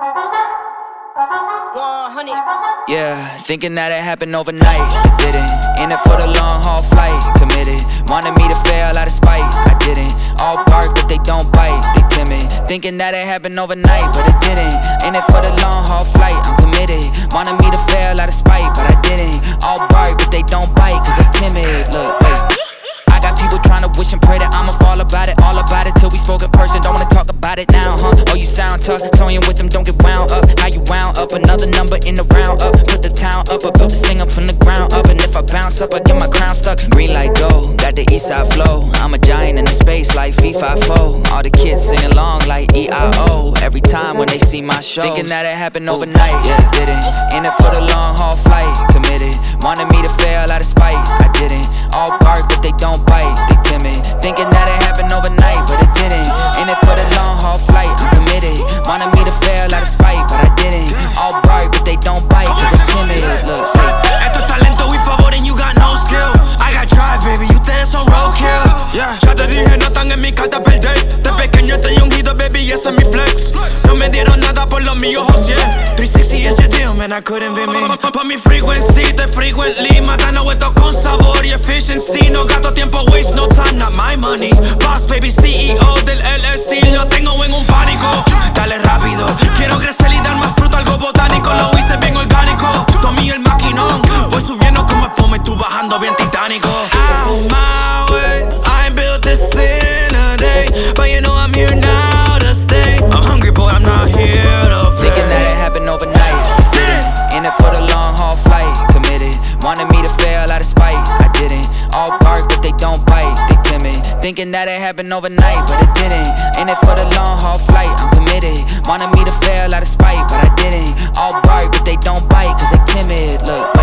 100. Yeah, thinking that it happened overnight. It didn't. In it for the long haul flight. Committed. Wanted me to fail out of spite. I didn't. All bark but they don't bite. They timid. Thinking that it happened overnight, but it didn't. In it for the long haul flight. I'm committed. Wanted me to fail out of spite, but I didn't. All bark but they don't bite, cause I'm timid. Look, wait. I got people trying to wish and pray that I'ma fall about it. All about it till we spoke in person. Don't wanna talk about it now, huh? Oh, you sound tough. Toying with them, don't get wound up. How you wound up? Another number in the round up. Put the town up. I built this thing up from the ground up. And if I bounce up, I get my crown stuck. Green light go, got the east side flow. I'm a giant in the space like FIFA4. All the kids sing along like E-I-O. Every time when they see my shows. Thinking that it happened overnight, yeah, it didn't. In it for the long haul flight. Committed. Wanted me to fail out of spite. I didn't. All bark but they don't bite. They timid. Thinking that it happened overnight, but it didn't. In it for the long haul flight. I'm committed. Wanted me to fail out of spite, but I didn't. All bark but they don't bite, cause I'm timid. Look, esto es talento y favor and you got no skill. I got drive, baby, ustedes son roadkill. Yeah, ya te dije, no están en mi carta perder. De pequeño estoy ungido, baby, ese es mi flex. No me dieron nada por lo mío, José. 360 is your deal, man, I couldn't be me. Pa' mi frequency, te frequently matando esto con sabor y efficiency. No gasto tiempo, waste no time, not my money. Boss, baby, CEO del LLC, lo tengo en un pánico. Dale rápido, quiero crecer y dar más fruto, algo botánico. Lo hice bien orgánico, Tommy el maquinón. Voy subiendo como espuma y tú bajando bien titánico. Out my way, I ain't built this in a day, but you know I'm here now to stay. I'm hungry, boy, I'm not here to play. Thinking that it happened overnight, it didn't. In it for the long haul flight. Committed. Wanted me to fail out of spite. I didn't. All bark but they don't bite. They timid. Thinking that it happened overnight, but it didn't. In it for the long haul flight. I'm committed. Wanted me to fail out of spite, but I didn't. All bark but they don't bite, cause they timid. Look.